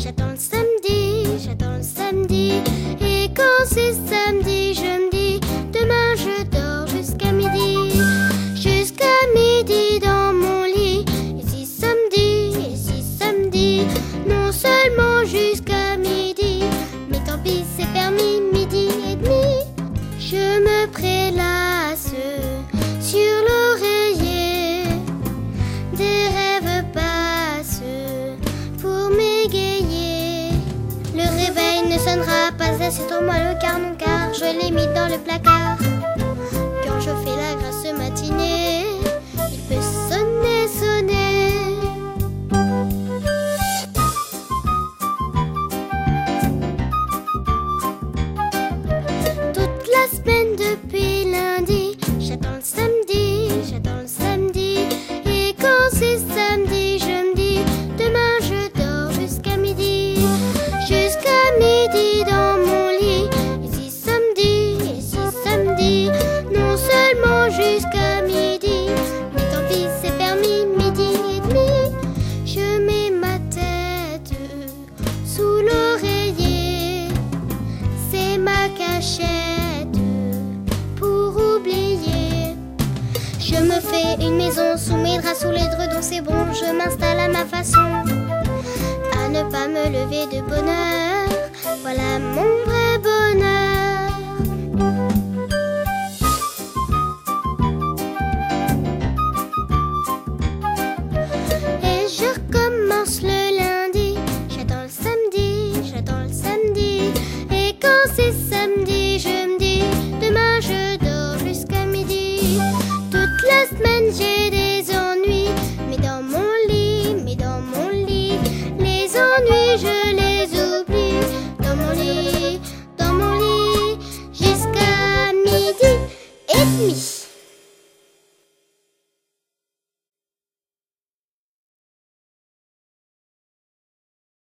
J'attends le samedi, j'attends le samedi. Et quand c'est samedi, je me dis, demain je dors jusqu'à midi. Jusqu'à midi dans mon lit. Et si samedi, non seulement jusqu'à midi, mais tant pis c'est permis, midi et demi. Je me prélasse sur l'oreiller, des rêves passent pour m'égayer. Le réveil ne sonnera pas assez tôt, moi le quart non car je l'ai mis dans le placard. Quand je fais la grasse matinée, il peut sonner, sonner. Toute la semaine depuis lundi, j'attends le samedi, j'attends le samedi. Et quand c'est samedi, je me dis, demain je dors jusqu'à midi. Jusqu'à midi dans mon lit. Et si samedi, non seulement jusqu'à midi, mais tant pis c'est permis, midi et demi. Je mets ma tête sous l'oreiller, c'est ma cachette pour oublier. Je me fais une maison sous mes draps, sous les dredons, c'est bon, je m'installe à ma façon. À ne pas me lever de bonne heure, voilà mon vrai